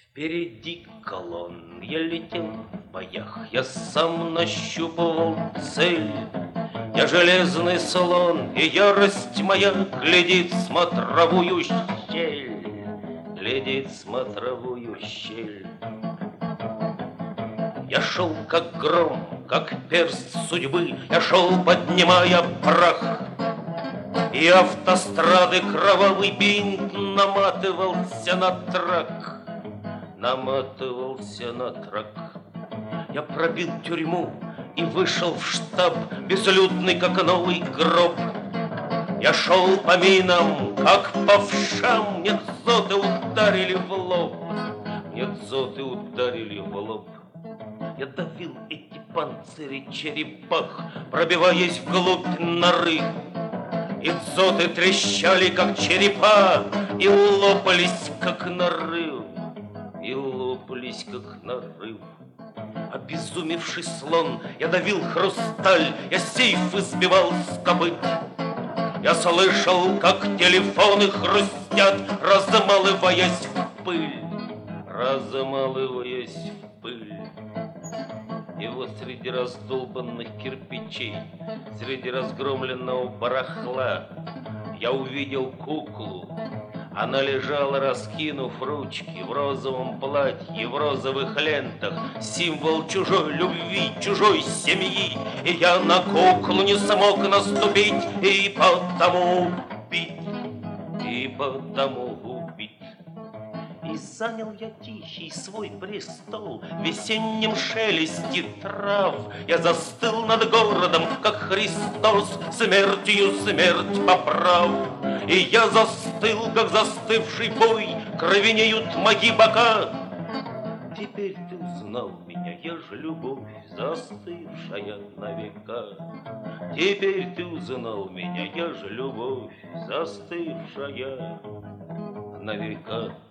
Впереди колонн я летел в боях, я сам нащупывал цель. Я железный слон, и ярость моя глядит в смотровую щель, глядит в смотровую щель. Я шел как гром, как перст судьбы, я шел, поднимая прах, и автострады кровавый бинт наматывался на трак. Наматывался на трак. Я пробил тюрьму и вышел в штаб, безлюдный, как новый гроб. Я шел по минам, как по вшам, нет, зоты ударили в лоб, нет, зоты ударили в лоб. Я давил эти панцири черепах, пробиваясь вглубь норы, и дзоты трещали, как черепа, и лопались, как нарыв, и лопались, как нарыв. Обезумевший слон, я давил хрусталь, я сейфы сбивал с копыт. Я слышал, как телефоны хрустят, размалываясь в пыль, размалываясь в пыль. И вот среди раздолбанных кирпичей, среди разгромленного барахла, я увидел куклу. Она лежала, раскинув ручки, в розовом платье, в розовых лентах, символ чужой любви, чужой семьи. И я на куклу не смог наступить, и потому убить, и потому убить. И занял я тихий свой престол в весеннем шелесте трав. Я застыл над городом, как Христос, смертью смерть поправ. И я застыл, как застывший бой, кровенеют мои бока. Теперь ты узнал меня, я ж любовь, застывшая на века. Теперь ты узнал меня, я ж любовь, застывшая на века.